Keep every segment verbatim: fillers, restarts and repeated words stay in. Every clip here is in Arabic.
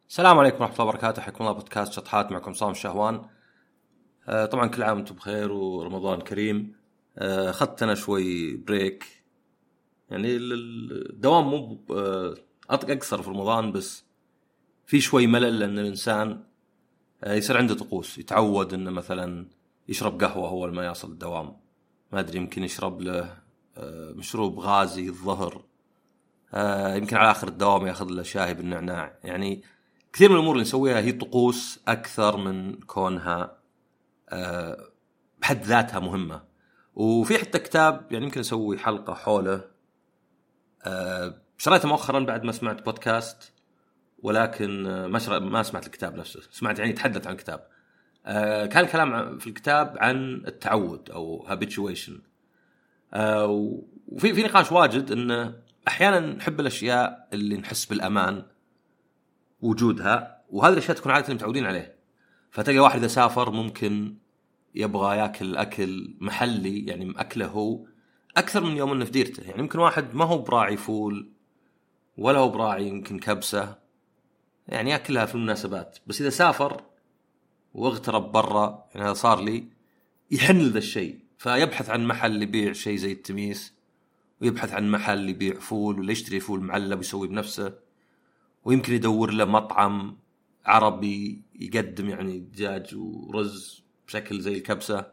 السلام عليكم ورحمة الله وبركاته. حياكم الله بودكاست شطحات، معكم صام الشهوان. آه طبعا كل عام وانتم بخير ورمضان كريم. آه أخذت أنا شوي بريك، يعني الدوام مو آه أقصر في رمضان، بس في شوي ملل لأن الإنسان آه يصير عنده طقوس، يتعود إنه مثلا يشرب قهوة أول ما يصل الدوام، ما أدري يمكن يشرب له آه مشروب غازي الظهر، آه يمكن على آخر الدوام يأخذ له شاي بالنعناع. يعني كثير من الأمور اللي نسويها هي طقوس أكثر من كونها أه بحد ذاتها مهمة. وفي حتى كتاب يعني يمكن نسوي حلقة حوله، أه شريته مؤخرا بعد ما سمعت بودكاست، ولكن ما شر... ما سمعت الكتاب نفسه، سمعت يعني يتحدث عن الكتاب. أه كان الكلام في الكتاب عن التعود أو habituation. أه وفي في نقاش واجد إنه أحيانا نحب الأشياء اللي نحس بالأمان وجودها، وهذه الأشياء تكون عادة متعودين عليه. فتلقى واحد إذا سافر ممكن يبغى يأكل أكل محلي، يعني أكله هو أكثر من يوم إنه في ديرته. يعني ممكن واحد ما هو براعي فول ولا هو براعي يمكن كبسة، يعني يأكلها في المناسبات، بس إذا سافر واغترب برا، يعني هذا صار لي، يحن لذا الشيء، فيبحث عن محل يبيع شيء زي التميس، ويبحث عن محل يبيع فول ولا يشتري فول معلب ويسوي بنفسه، ويمكن يدور له مطعم عربي يقدم يعني دجاج ورز بشكل زي الكبسة.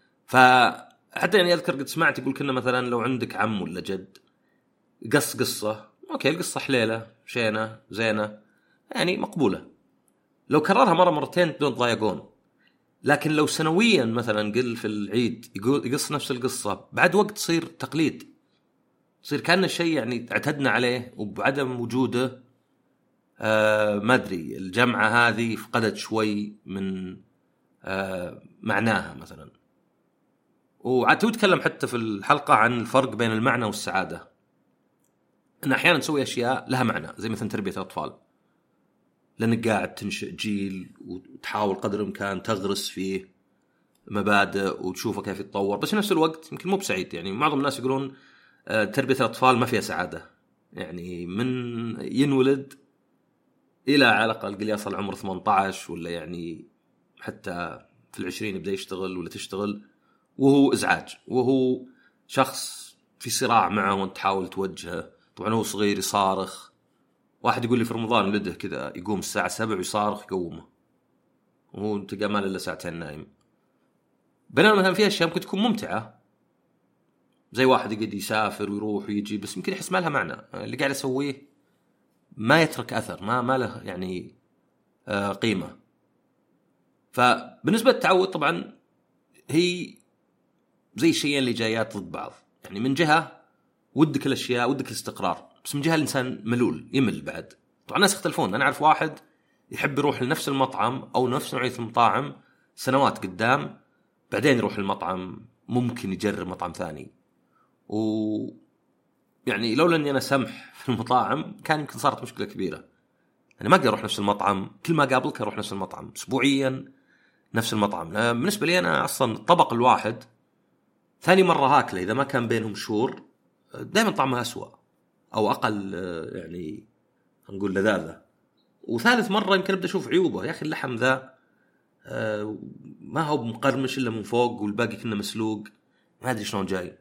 فحتى يعني أذكر قد سمعت يقول كنا مثلا لو عندك عم ولا جد قص قصة، أوكي القصة حليلة شينة زينة يعني مقبولة، لو كررها مرة مرتين بدون ضايقون. لكن لو سنويا مثلا قل في العيد يقص نفس القصة، بعد وقت تصير تقليد، تصير كأن الشيء يعني اعتدنا عليه، وبعدم وجوده آه ما أدري الجمعة هذه فقدت شوي من آه معناها مثلا. وعاد تتكلم حتى في الحلقة عن الفرق بين المعنى والسعادة، إن أحيانا نسوي أشياء لها معنى زي مثلا تربية الأطفال، لأنك قاعد تنشئ جيل وتحاول قدر الإمكان تغرس فيه مبادئ وتشوفه كيف يتطور، بس في نفس الوقت يمكن مو بسعيد. يعني معظم الناس يقولون آه تربية الأطفال ما فيها سعادة، يعني من ينولد إلى على الأقل قل يصل عمر ثمانية عشر ولا يعني حتى في العشرين يبدأ يشتغل ولا تشتغل، وهو إزعاج، وهو شخص في صراع معه وانت تحاول توجهه. طبعا هو صغير يصارخ، واحد يقول لي في رمضان ولده كذا يقوم الساعة سبع ويصارخ يقومه، وهو انت قامل إلا ساعتين نايم. بينما مثلا في أشياء ممكن تكون ممتعة، زي واحد يقعد يسافر ويروح ويجي، بس يمكن يحس ما لها معنى، اللي قاعد يسويه ما يترك أثر، ما ما له يعني آه قيمة. فبالنسبة للتعود طبعا هي زي الشيئين اللي جايات ضد بعض. يعني من جهة ودك الأشياء، ودك الاستقرار، بس من جهة الإنسان ملول يمل بعد. طبعا الناس يختلفون، أنا أعرف واحد يحب يروح لنفس المطعم أو نفس نوعية المطاعم سنوات قدام، بعدين يروح المطعم ممكن يجرب مطعم ثاني. و يعني لولا أني أنا سمح في المطاعم كان يمكن صارت مشكلة كبيرة. أنا ما أقدر أروح نفس المطعم كل ما قابلك، أروح نفس المطعم أسبوعيا نفس المطعم. بالنسبة لي أنا أصلا الطبق الواحد ثاني مرة هاكله إذا ما كان بينهم شهور دائما طعمها أسوأ أو أقل يعني نقول لذاذة. وثالث مرة يمكن أبدأ أشوف عيوبه، يا أخي اللحم ذا ما هو مقرمش إلا من فوق والباقي كنا مسلوق، ما أدري شلون جاي.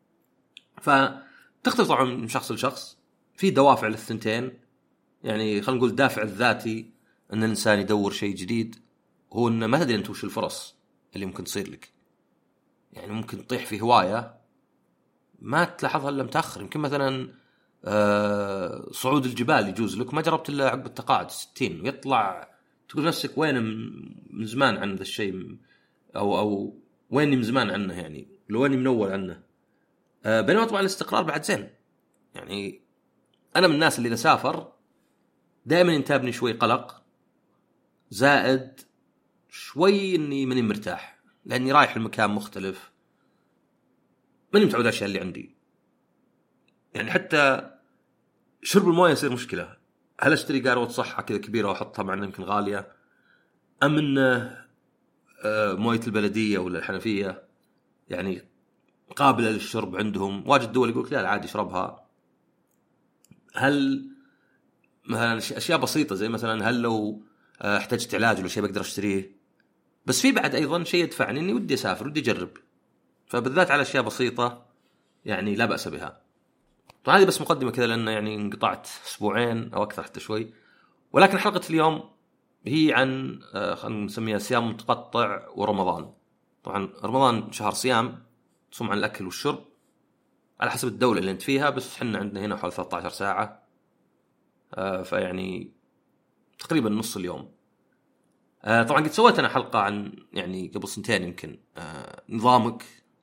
فتختلف طبعا من شخص لشخص، في دوافع للثنتين. يعني خلينا نقول الدافع الذاتي أن الإنسان يدور شيء جديد، هو أن ما تدري أنت وش الفرص اللي ممكن تصير لك. يعني ممكن تطيح في هواية ما تلاحظها إلا متأخر، يمكن مثلا أه صعود الجبال يجوز لك ما جربت إلا عقب التقاعد ستين، ويطلع تقول نفسك وين من زمان عن ذا الشيء، أو أو وين من زمان عنه، يعني لو وين من أول عنه. أه بينما طبعا الاستقرار بعد زين. يعني أنا من الناس اللي إذا سافر دائما ينتابني شوي قلق، زائد شوي إني مني مرتاح لأني رايح المكان مختلف، ماني متعود على الأشياء اللي عندي. يعني حتى شرب المويه يصير مشكلة، هل اشتري قاروة صحة كذا كبيرة واحطها مع انها يمكن غالية، ام انه مويه البلدية ولا الحنفية يعني قابلة للشرب. عندهم واجد دول يقولك لا عادي اشربها. هل مثلا اشياء بسيطه زي مثلا هل لو احتجت علاج ولا شيء بقدر اشتريه. بس في بعد ايضا شيء يدفعني اني ودي اسافر ودي اجرب، فبالذات على اشياء بسيطه يعني لا باس بها. طبعا هذه بس مقدمه كذا لان يعني انقطعت اسبوعين او اكثر حتى شوي. ولكن حلقه اليوم هي عن خلينا نسميها صيام متقطع ورمضان. طبعا رمضان شهر صيام تصوم عن الاكل والشرب على حسب الدوله اللي انت فيها، بس احنا عندنا هنا حوالي ثلاثة عشر ساعه، فيعني تقريبا نص اليوم. طبعا قد سويت انا حلقه عن يعني قبل سنتين يمكن نظامك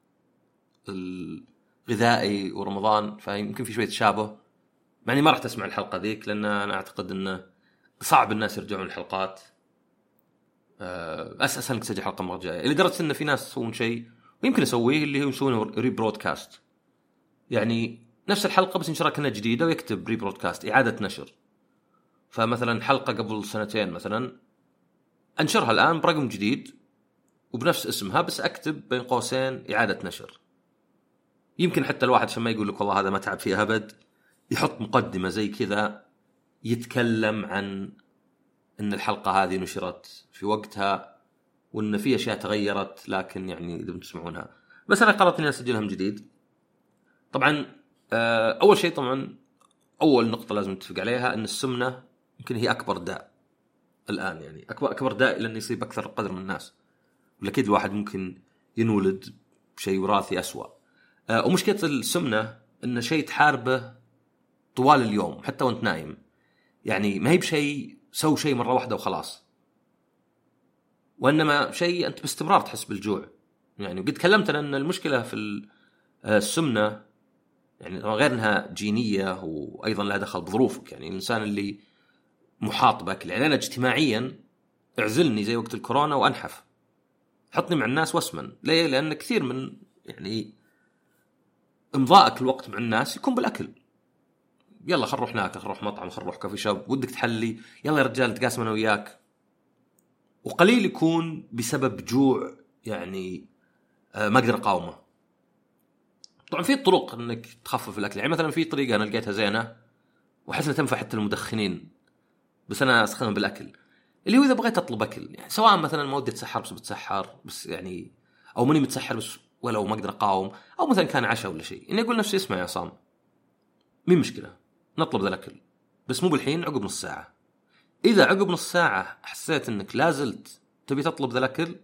الغذائي ورمضان، فيمكن في شويه تشابه، يعني ما راح تسمع الحلقه ذيك لان انا اعتقد انه صعب الناس يرجعون الحلقات. اساسا انك تسجل حلقه مره جايه لدرجه ان في ناس يسوون شيء ويمكن اسويه اللي هو يسوونه ري برودكاست، يعني نفس الحلقه بس ينشرها كأنها جديده ويكتب ري برودكاست اعاده نشر. فمثلا حلقه قبل سنتين مثلا انشرها الان برقم جديد وبنفس اسمها بس اكتب بين قوسين اعاده نشر. يمكن حتى الواحد عشان ما يقول لك والله هذا ما تعب فيه ابد يحط مقدمه زي كذا يتكلم عن ان الحلقه هذه نشرت في وقتها وان في اشياء تغيرت، لكن يعني اذا تسمعونها. بس انا قررت اني اسجلها من جديد. طبعا اول شيء طبعا اول نقطه لازم نتفق عليها ان السمنه يمكن هي اكبر داء الان، يعني اكبر اكبر داء لانه يصيب اكثر قدر من الناس، ولكن الواحد ممكن ينولد بشيء وراثي أسوأ. أه ومشكلة السمنة إنه شيء تحاربه طوال اليوم حتى وانت نايم، يعني ما هي بشيء سوي شيء مرة واحدة وخلاص، وإنما شيء أنت باستمرار تحس بالجوع. يعني وقد تكلمت أن المشكلة في السمنة يعني غير أنها جينية وأيضا لها دخل بظروفك. يعني الإنسان اللي محاط بأكل، يعني أنا اجتماعيا اعزلني زي وقت الكورونا وأنحف، حطني مع الناس واسمن. ليه؟ لأن كثير من يعني امضاءك الوقت مع الناس يكون بالأكل. يلا خل نروح ناكل، خل نروح مطعم، خل نروح كافي شوب، ودك تحلي، يلا يا رجال تقاسم أنا وياك. وقليل يكون بسبب جوع يعني ما أقدر أقاومه. طبعا في طرق إنك تخفف الأكل، يعني مثلا في طريقة أنا لقيتها زينة وحسنا تنفع حتى المدخنين، بس أنا أستخدمها بالأكل، اللي هو إذا بغيت أطلب أكل، يعني سواء مثلا ما ودي أتسحر بس بتسحر بس يعني، أو ماني متسحر بس ولو ما أقدر أقاوم، أو مثلا كان عشاء ولا شيء، إني أقول نفسي اسمع يا صام مين مشكلة نطلب ذا الأكل بس مو بالحين، عقب نص ساعة. إذا عقب نص ساعة حسيت إنك لازلت تبي تطلب ذا الأكل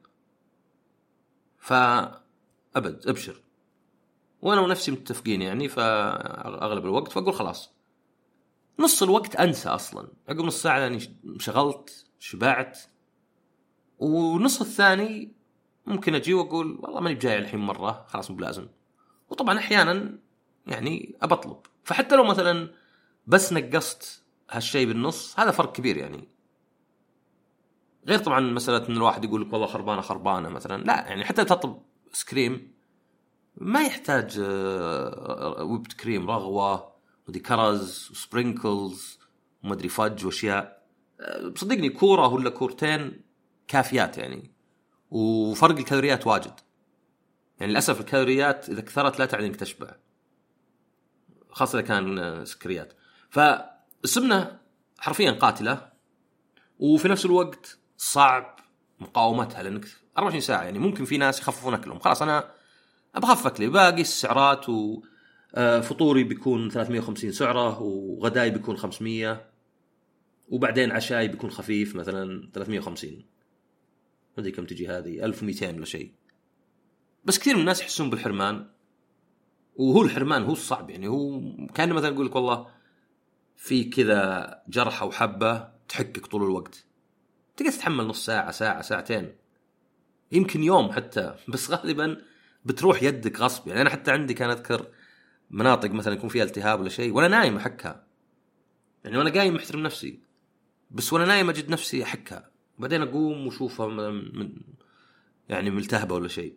فأبد أبشر، وأنا ونفسي متفقين يعني فأغلب الوقت فأقول خلاص نص الوقت أنسى أصلا، عقب نص ساعة يعني شغلت شبعت، ونص الثاني ممكن أجي وأقول والله ماني بجاي الحين مرة خلاص مو بلازم. وطبعا أحيانا يعني أبطلب، فحتى لو مثلا بس نقصت هالشيء بالنص هذا فرق كبير يعني. غير طبعا مسألة إن الواحد يقول لك والله خربانة خربانة مثلا، لا يعني حتى تطلب سكريم ما يحتاج ويبت كريم رغوة ودي كرز وسبرينكلز وما أدري فج وأشياء. بصدقني كورة ولا كورتين كافيات يعني، وفرق الكالوريات واجد. يعني للأسف الكالوريات إذا كثرت لا تعني إنك تشبع، خاصة إذا كان سكريات. فالسمنة حرفيا قاتلة، وفي نفس الوقت صعب مقاومتها لأنك أربعة وعشرين ساعة. يعني ممكن في ناس يخففون أكلهم، خلاص أنا أبخفف أكلي باقي السعرات، وفطوري بيكون ثلاثمية وخمسين سعرة وغداي بيكون خمسمية وبعدين عشاي بيكون خفيف مثلا ثلاثمية وخمسين، ما أدري كم تجي هذه ألف ومئتين ولا شيء. بس كثير من الناس يحسون بالحرمان، وهو الحرمان هو الصعب. يعني هو كان مثلا يقول لك والله في كذا جرح أو حبة تحكك طول الوقت، تقدر تتحمل نص ساعة ساعة ساعتين يمكن يوم حتى، بس غالبا بتروح يدك غصب. يعني أنا حتى عندي كان أذكر مناطق مثلا يكون فيها التهاب ولا شيء وأنا نايم أحكها، يعني وأنا قايم محترم نفسي بس وأنا نايم أجد نفسي أحكها، وبعدين أقوم وشوفها من يعني ملتهبة ولا شيء.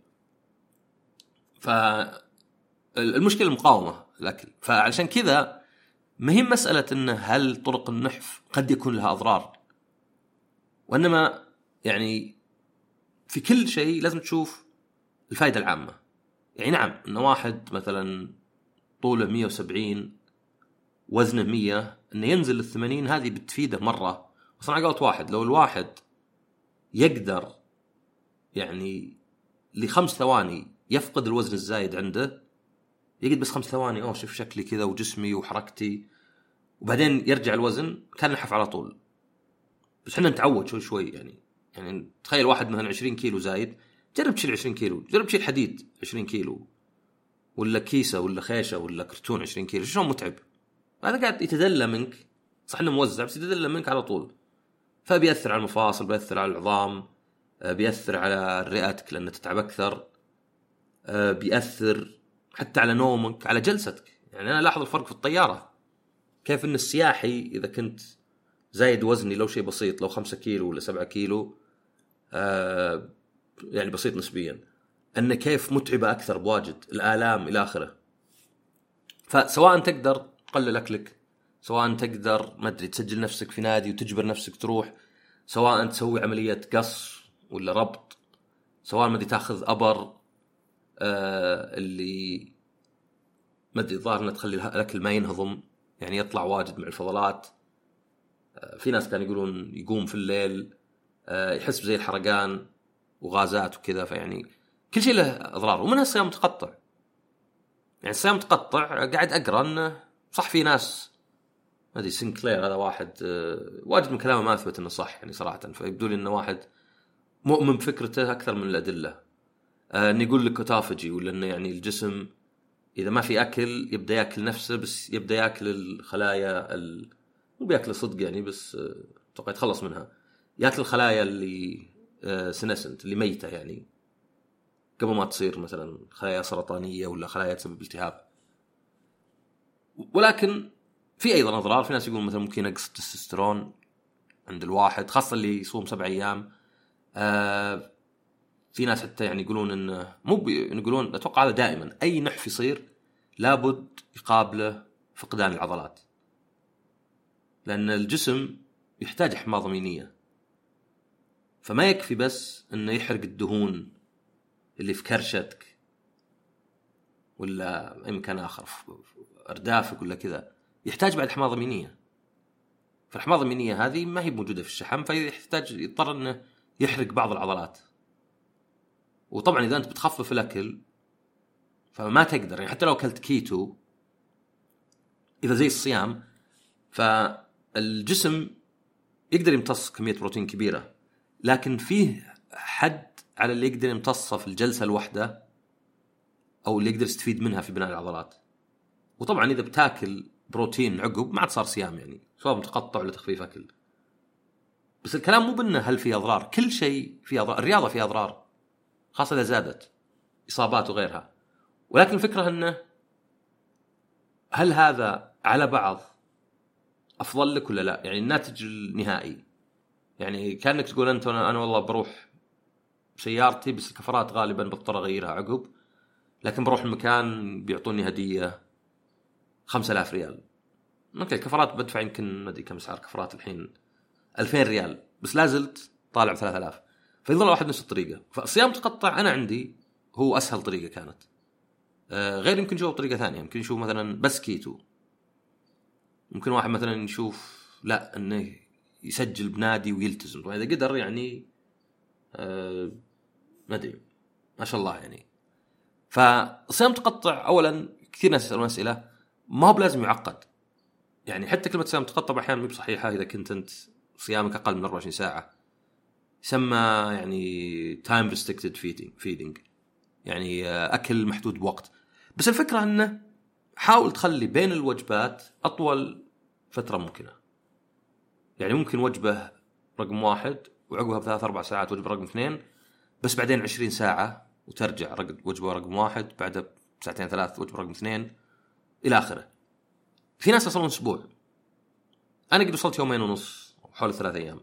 فالمشكلة المقاومة الأكل. فعشان كذا مهم مسألة إنه هل طرق النحف قد يكون لها أضرار، وإنما يعني في كل شيء لازم تشوف الفائدة العامة. يعني نعم إنه واحد مثلا طوله مية وسبعين وزنه مية انه ينزل للثمانين، هذه بتفيده مره. اصلا قلت واحد لو الواحد يقدر يعني لخمس ثواني يفقد الوزن الزايد عنده، يقعد بس خمس ثواني اوه شوف شكلي كذا وجسمي وحركتي، وبعدين يرجع الوزن كان ينحف على طول. بس احنا نتعود شوي شوي يعني. يعني تخيل واحد مثلا عشرين كيلو زايد، جرب تشيل عشرين كيلو، جرب تشيل حديد عشرين كيلو ولا كيسة ولا خيشة ولا كرتون عشرين كيلو، شلون متعب. هذا قاعد يتدلى منك، صح انه موزع بس يتدلى منك على طول، فبيأثر على المفاصل، بيأثر على العظام، بيأثر على رئتك لأنها تتعب أكثر، بيأثر حتى على نومك، على جلستك. يعني أنا لاحظ الفرق في الطيارة، كيف إن السياحي إذا كنت زايد وزني لو شيء بسيط، لو خمسة كيلو ولا سبعة كيلو، آه يعني بسيط نسبيا، أن كيف متعبة أكثر بواجد، الآلام إلى آخره. فسواء تقدر تقلل أكلك، سواء تقدر ما أدري تسجل نفسك في نادي وتجبر نفسك تروح، سواء تسوي عملية قص ولا ربط، سواء ما أدري تأخذ أبر آه اللي ما أدري ظاهر أنها تخلي الأكل ما ينهضم، يعني يطلع واجد مع الفضلات. آه في ناس كانوا يقولون يقوم في الليل آه يحس بزي الحرقان وغازات وكذا، فيعني كل شيء له أضرار. ومنها الصيام متقطع. يعني الصيام متقطع قاعد أقرأ أنه صح في ناس ما أدري سينكلير هذا واحد آه واجد من كلامه ما أثبت أنه صح يعني صراحة، فيبدو لي أنه واحد مؤمن بفكرته أكثر من الأدلة. آه أن يقول لك أوتوفاجي، ولا أنه يعني الجسم إذا ما في أكل يبدأ يأكل نفسه، بس يبدأ يأكل الخلايا ال... مو بيأكل صدق يعني، بس أتوقع آه يتخلص منها، يأكل الخلايا اللي آه سينسنت اللي ميتة يعني قبل ما تصير مثلا خلايا سرطانية ولا خلايا تسبب التهاب. ولكن في أيضا أضرار. في ناس يقولون مثلا ممكن ينقص التستوستيرون عند الواحد، خاصة اللي يصوم سبع أيام. آه في ناس حتى يعني يقولون إنه مو بي... يقولون أتوقع هذا دائما أي نحف يصير لابد يقابله فقدان العضلات، لأن الجسم يحتاج حماضة أمينية، فما يكفي بس إنه يحرق الدهون اللي في كرشتك ولا أي مكان آخر في أردافك ولا كذا، يحتاج بعد حماضة أمينية. فالحماضة الأمينية هذه ما هي موجودة في الشحم، فيحتاج يضطر إنه يحرق بعض العضلات. وطبعا إذا أنت بتخفف الأكل فما تقدر، يعني حتى لو أكلت كيتو إذا زي الصيام، فالجسم يقدر يمتص كمية بروتين كبيرة، لكن فيه حد على اللي يقدر يمتصه في الجلسة الواحدة أو اللي يقدر يستفيد منها في بناء العضلات. وطبعا إذا بتاكل بروتين عقب ما عاد صار صيام يعني، سواء متقطع ولا تخفيف أكل. بس الكلام مو بأنه هل فيه أضرار، كل شيء فيه أضرار. الرياضة فيها أضرار خاصة إذا زادت، إصابات وغيرها. ولكن الفكرة أنه هل هذا على بعض أفضل لك ولا لا؟ يعني الناتج النهائي يعني كأنك تقول أنت أنا, أنا والله بروح سيارتي بس الكفرات غالبا بضطر أغيرها عقب، لكن بروح المكان بيعطوني هدية خمسة آلاف ريال. ممكن الكفرات بدفع يمكن ما أدري كم سعر كفرات الحين، ألفين ريال، بس لازلت طالع ثلاثة آلاف. فيظل واحد نفس الطريقة. فالصيام تقطع أنا عندي هو أسهل طريقة كانت. آه غير يمكن يشوف طريقة ثانية، يمكن يشوف مثلا بس كيتو. ممكن واحد مثلا يشوف لا أنه يسجل بنادي ويلتزم، وإذا قدر يعني آه ما أدري ما شاء الله يعني. فالصيام تقطع أولا كثير ناس يسألون أسئلة، ما هو بلازم يعقد. يعني حتى كلمة صيام تقطع أحيانا مو بصحيحة إذا كنت أنت صيامك أقل من أربعة وعشرين ساعة. يسمى يعني time restricted feeding feeding يعني أكل محدود بوقت. بس الفكرة أنه حاول تخلي بين الوجبات أطول فترة ممكنة. يعني ممكن وجبة رقم واحد وعقبها بثلاث أربع ساعات وجبة رقم اثنين، بس بعدين عشرين ساعة وترجع وجبة رقم واحد، بعد ساعتين ثلاث وجبة رقم اثنين إلى آخره. في ناس أصلاً أسبوع، أنا قد وصلت يومين ونص حول ثلاث أيام.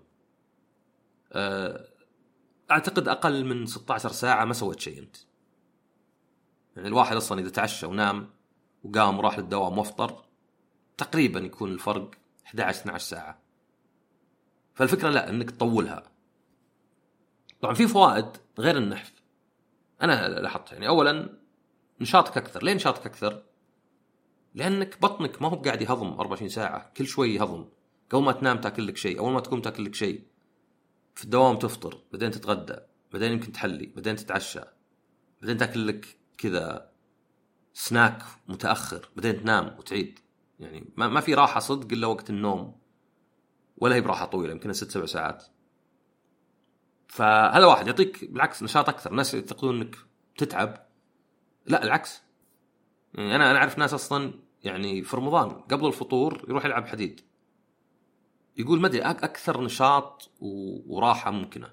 أعتقد أقل من ستة عشر ساعة ما سويت شيء أنت. يعني الواحد أصلاً إذا تعشى ونام وقام وراح للدوام وافطر تقريباً يكون الفرق إحدى عشرة اثنا عشر ساعة. فالفكرة لا أنك تطولها. طبعاً في فوائد غير النحف أنا لاحظت. يعني أولاً نشاطك أكثر. ليه نشاطك أكثر؟ لانك بطنك ما هو قاعد يهضم أربعة وعشرين ساعه، كل شوي يهضم. قبل ما تنام تاكل لك شيء، اول ما تقوم تاكل لك شيء، في الدوام تفطر، بعدين تتغدى، بعدين يمكن تحلي، بعدين تتعشى، بعدين تاكل لك كذا سناك متاخر، بعدين تنام وتعيد. يعني ما ما في راحه صدق الا وقت النوم، ولا هي براحه طويله يمكن ست سبع ساعات. فهذا واحد يعطيك بالعكس نشاط اكثر. الناس يعتقدون انك تتعب، لا العكس. يعني انا انا اعرف ناس اصلا يعني في رمضان قبل الفطور يروح يلعب حديد، يقول ما ادري اكثر نشاط وراحه ممكنه.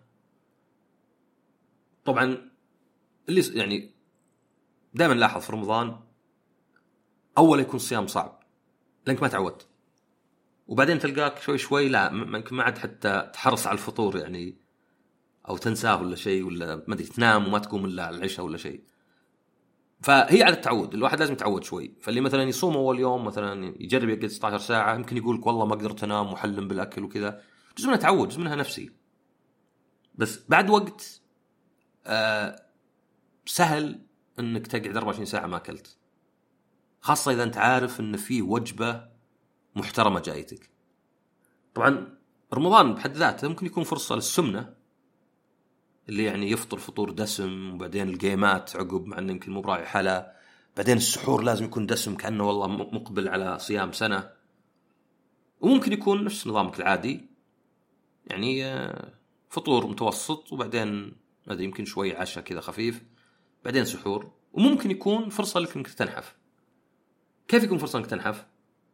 طبعا اللي يعني دائما لاحظ في رمضان اول يكون الصيام صعب لانك ما تعودت، وبعدين تلقاك شوي شوي لا ممكن ما عاد حتى تحرص على الفطور يعني، او تنساه ولا شيء، ولا ما ادري تنام وما تقوم الا على العشاء ولا شيء. فهي على التعود، الواحد لازم يتعود شوي. فاللي مثلا يصوم اول يوم مثلا يجرب يقعد ستة عشر ساعه، يمكن يقول لك والله ما قدرت انام وحلم بالاكل وكذا، جزء منها تعود، جزء منها نفسي. بس بعد وقت آه سهل انك تقعد أربعة وعشرين ساعه ما اكلت، خاصه اذا انت عارف ان في وجبه محترمه جايتك. طبعا رمضان بحد ذاته ممكن يكون فرصه للسمنه، اللي يعني يفطر فطور دسم، وبعدين الجيمات عقب مع انه يمكن مو براعي حلا، بعدين السحور لازم يكون دسم كأنه والله مقبل على صيام سنة. وممكن يكون نفس نظامك العادي، يعني فطور متوسط، وبعدين ما ادري يمكن شوي عشاء كذا خفيف، بعدين سحور. وممكن يكون فرصة لك انك تنحف. كيف يكون فرصة انك تنحف؟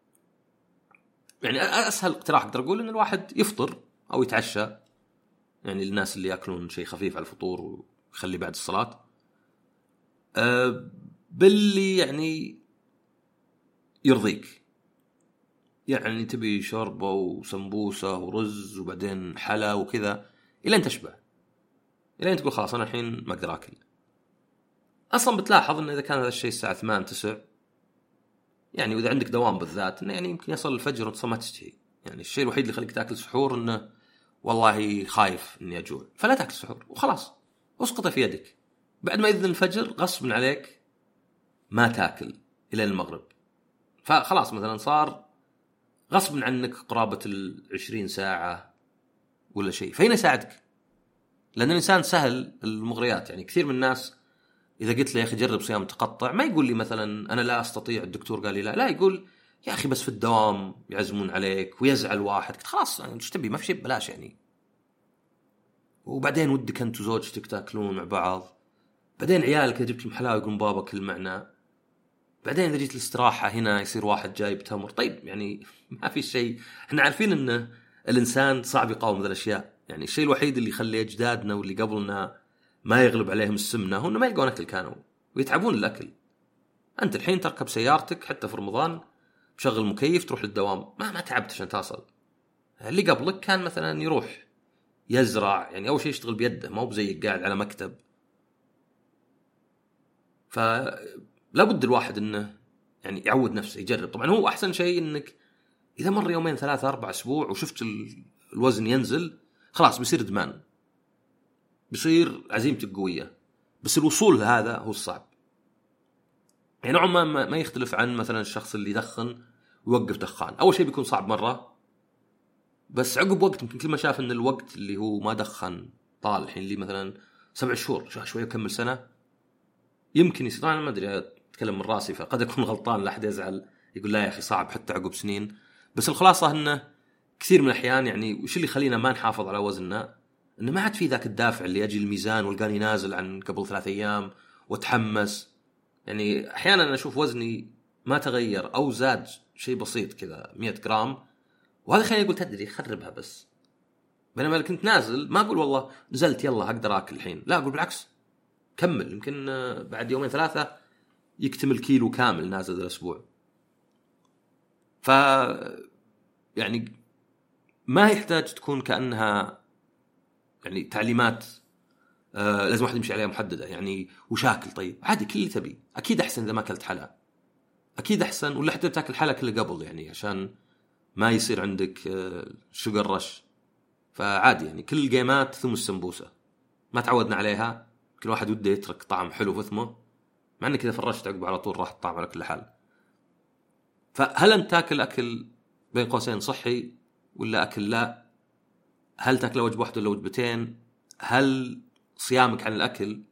يعني اسهل اقتراح اقدر اقول ان الواحد يفطر او يتعشى، يعني الناس اللي ياكلون شيء خفيف على الفطور ويخلي بعد الصلاة، أه باللي يعني يرضيك. يعني تبي شوربة وسمبوسة ورز وبعدين حلا وكذا إلى أن تشبع، إلى أن تقول خلاص أنا الحين ما أقدر أكل. أصلا بتلاحظ أن إذا كان هذا الشيء الساعة ثمانية تسع، يعني وإذا عندك دوام بالذات إنه يعني يمكن يصل الفجر وأنت ما تشتهي. يعني الشيء الوحيد اللي يخليك تأكل سحور إنه والله خايف إني أجوع، فلا تأكل سحور وخلاص، اسقط في يدك. بعد ما يذن الفجر غصب عليك ما تأكل إلى المغرب، فخلاص مثلا صار غصب عنك قرابة العشرين ساعة ولا شيء. فهنا يساعدك، لأن الإنسان سهل المغريات. يعني كثير من الناس إذا قلت له يا أخي جرب صيام تقطع، ما يقول لي مثلا أنا لا أستطيع، الدكتور قال لي لا، لا يقول يا أخي بس في الدوام يعزمون عليك ويزعل واحد. قلت خلاص يعني ايش تبي، ما في شيء بلاش يعني. وبعدين ودك أنت وزوجتك تأكلون مع بعض، بعدين عيالك جبت لهم حلاوة يقولون بابا كل معنا، بعدين إذا جيت الاستراحة هنا يصير واحد جايب تمر. طيب يعني ما في شيء. احنا عارفين ان الانسان صعب يقاوم ذا الاشياء. يعني الشيء الوحيد اللي يخلي اجدادنا واللي قبلنا ما يغلب عليهم السمنه هو انه ما يلقون اكل كانوا ويتعبون الاكل. انت الحين تركب سيارتك حتى في رمضان، مشغل مكيف، تروح للدوام، ما ما تعبت عشان تصل. اللي قبلك كان مثلا يروح يزرع، يعني اول شيء يشتغل بيده، ما هو بزيك قاعد على مكتب. فلا بد الواحد انه يعني يعود نفسه يجرب. طبعا هو احسن شيء انك اذا مر يومين ثلاثة اربع اسبوع وشفت الوزن ينزل، خلاص بيصير ادمان، بيصير عزيمتك قوية. بس الوصول لهذا هو الصعب. يعني نوعا ما ما يختلف عن مثلا الشخص اللي يدخن ويوقف دخان. اول شيء بيكون صعب مرة، بس عقب وقت ممكن كل ما شاف ان الوقت اللي هو ما دخن طال، الحين اللي مثلا سبع شهور شوي يكمل سنة، يمكن يصير. انا ما ادري اتكلم من راسي فقد اكون غلطان، لا احد يزعل يقول لا يا اخي صعب حتى عقب سنين. بس الخلاصة انه كثير من الاحيان يعني وش اللي يخلينا ما نحافظ على وزننا، انه ما عاد في ذاك الدافع اللي يجي الميزان والقاني نازل عن قبل ثلاث ايام وتحمس. يعني احيانا انا اشوف وزني ما تغير او زاد شيء بسيط كذا مئة جرام، وهذا خليني اقول تدري خربها بس. بينما لو كنت نازل ما اقول والله نزلت يلا اقدر اكل الحين، لا اقول بالعكس كمل، يمكن بعد يومين ثلاثة يكتمل كيلو كامل نازل ذا الأسبوع. ف يعني ما يحتاج تكون كأنها يعني تعليمات آه لازم واحد يمشي عليها محددة. يعني وشاكل طيب عادي كل اللي تبي، أكيد أحسن إذا ما أكلت حلا، أكيد أحسن، ولا حتى تاكل حلا كله قبل يعني عشان ما يصير عندك آه شجر رش. فعادي يعني كل الجيمات ثم السمبوسة ما تعودنا عليها، كل واحد وده يترك طعم حلو في ثمه، مع انك اذا فرشت عقب على طول راح الطعم على كل حال. فهل أنت تاكل أكل بين قوسين صحي ولا أكل لا؟ هل تاكل وجبة واحدة ولا وجبتين؟ هل صيامك عن الأكل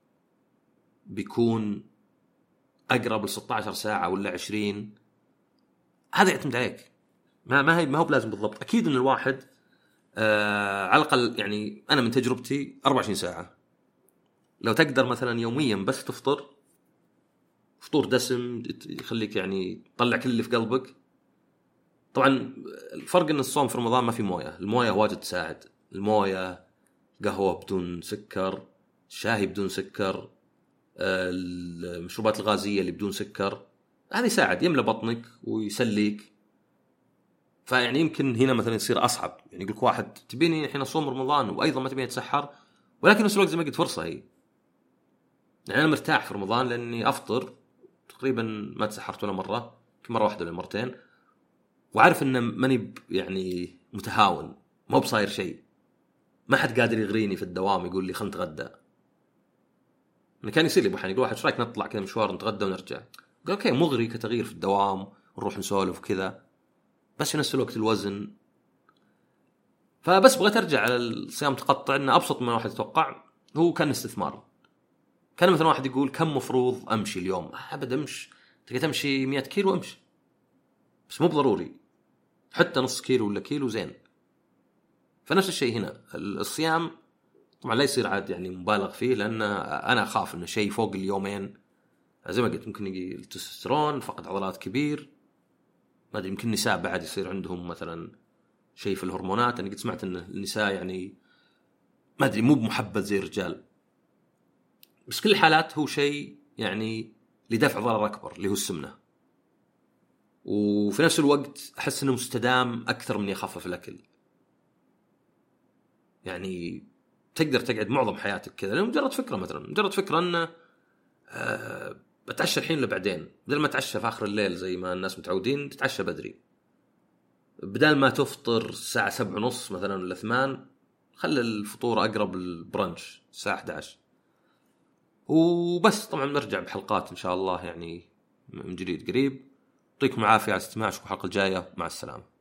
بيكون أقرب ل ستة عشر ساعة ولا عشرين؟ هذا يعتمد عليك. ما ما هي ما هو بلازم بالضبط. أكيد إن الواحد آه على الأقل يعني أنا من تجربتي أربعة وعشرين ساعة. لو تقدر مثلا يوميا بس تفطر فطور دسم يخليك يعني طلع كل اللي في قلبك. طبعا الفرق إن الصوم في رمضان ما في موية. الموية واجد تساعد. الموية، قهوة بدون سكر، شاهي بدون سكر، المشروبات الغازية اللي بدون سكر، هذا يساعد يملى بطنك ويسليك. فيعني يمكن هنا مثلا يصير أصعب. يعني يقولك واحد تبيني الحين أصوم رمضان وأيضا ما تبيني تسحر، ولكن نفس الوقت زي ما قلت فرصة هي. يعني أنا مرتاح في رمضان لأني أفطر تقريبا ما تسحرت ولا مرة، كل مرة واحدة ولا مرتين، وعارف إن ماني يعني متهاون، ما بصاير شيء، ما حد قادر يغريني في الدوام يقول لي خل نتغدى. أنا كان يصير لي بحين يقول واحد شو رأيك نطلع كذا مشوار نتغدى ونرجع، قال أوكي مغري كتغيير في الدوام ونروح نسولف كذا، بس في نفس الوقت الوزن. فبس بغيت أرجع على الصيام تقطع إنه أبسط من واحد يتوقع. هو كان استثمار. كان مثلا واحد يقول كم مفروض أمشي اليوم؟ أبدا أمشي، تقدر تمشي مئة كيلو أمشي، بس مو بضروري حتى نص كيلو ولا كيلو زين. فنفس الشيء هنا الصيام طبعا لا يصير عاد يعني مبالغ فيه، لأن أنا أخاف إنه شيء فوق اليومين زي ما قلت ممكن يجي التستوستيرون، فقد عضلات كبير، ما أدري يمكن النساء بعد يصير عندهم مثلا شيء في الهرمونات. أنا قد سمعت إن النساء يعني ما أدري مو بمحبذ زي الرجال، بس كل الحالات هو شيء يعني لدفع ضرر أكبر اللي هو السمنة. وفي نفس الوقت أحس إنه مستدام أكثر من يخفف الأكل. يعني تقدر تقعد معظم حياتك كذا لأنه مجرد فكرة، مثلا مجرد فكرة أنه أه بتعشى الحين ولا بعدين، بدل ما تعشى في آخر الليل زي ما الناس متعودين تتعشى بدري، بدل ما تفطر الساعة سبعة ونص مثلا ولا ثمان، خلي الفطور أقرب البرانش الساعة أحد عشر. وبس طبعا نرجع بحلقات إن شاء الله يعني من جديد قريب. يعطيكم العافية على استماعكم. الحلقة الجاية، مع السلامة.